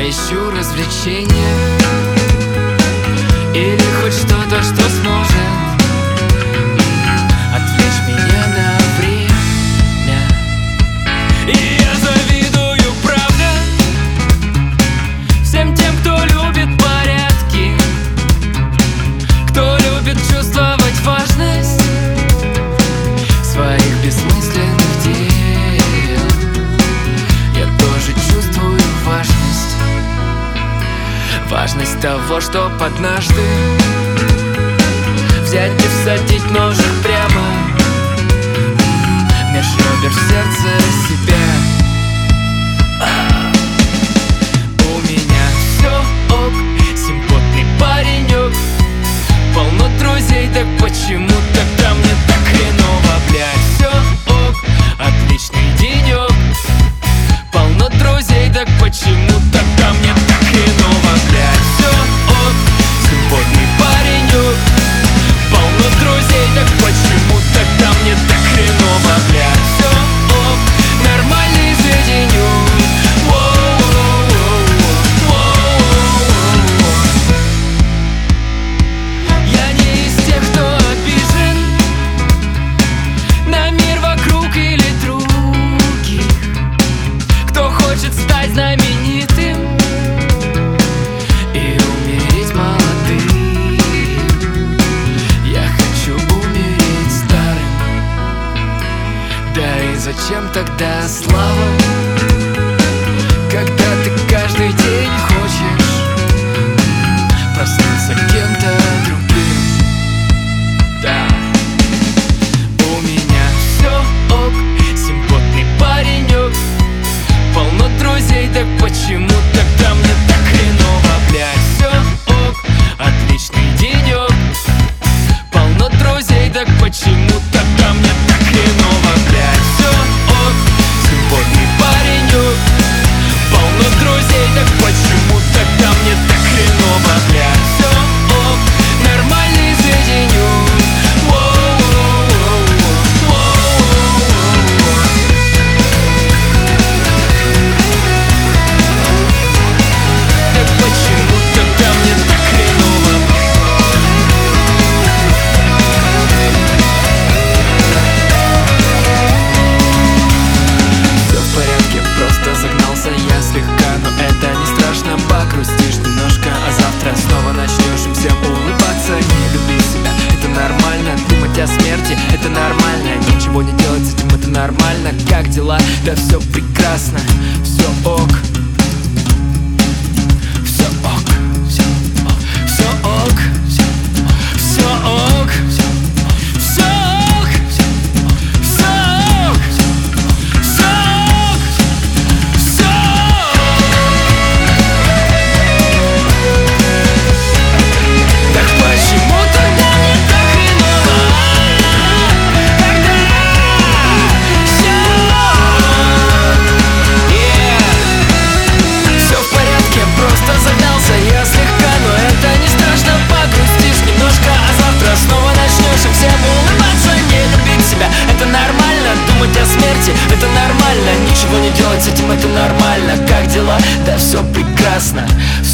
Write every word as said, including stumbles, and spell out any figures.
ищу развлечения или хоть что-то, что сможет отвлечь меня на время. И я завидую, правда, всем тем, кто любит порядки, кто любит чувствовать важность своих бессмысленных дел. Я тоже чувствую важность, важность того, чтоб однажды взять и всадить ножик прямо меж ребер в сердце себя. У меня все ок, симпотный паренек, полно друзей, так почему тогда мне так хреново, блядь? Все ок, отличный денек, полно друзей, так почему тогда мне так хреново, блядь? Все ок, симпотный паренек, полно друзей, так почему тогда мне так хреново, блядь? Все ок, нормальный же денек. Я не из тех, кто обижен на мир вокруг или других, кто хочет стать знаменитым и умереть молодым. Я хочу умереть старым. Да и зачем тогда слава, когда ты каждый день хочешь проснуться кем-то другим? Да. У меня все ок, симпотный паренек, полно друзей, так почему тогда мне так хреново, блядь? Все ок, отличный денек, полно друзей, так почему тогда мне так хреново, блядь? Все ок, симпотный паренек, полно друзей, так почему тогда мне так хреново, блядь? Все ок, нормальный же денек. Так почему тогда мне так хреново? Все в порядке, просто загнался я слегка, но это не страшно, погрустишь немножко, а завтра снова начнешь им всем улыбаться. Не люби себя, это нормально, думать о смерти, это нормально, ничего не делать с этим, это нормально. Как дела? Да все прекрасно, все ок. Все ок, все ок, все ок, все ок, все ок, все ок, все ок, все ок. Так почему тогда мне так хреново, когда все ок? Все в порядке, просто загнался я слегка, но это не страшно, погрустишь немножко, а завтра снова начнешь им всем улыбаться. Не любить себя, это нормально, думать о смерти, это нормально, ничего не делать с этим, это нормально. Как дела? Да все прекрасно,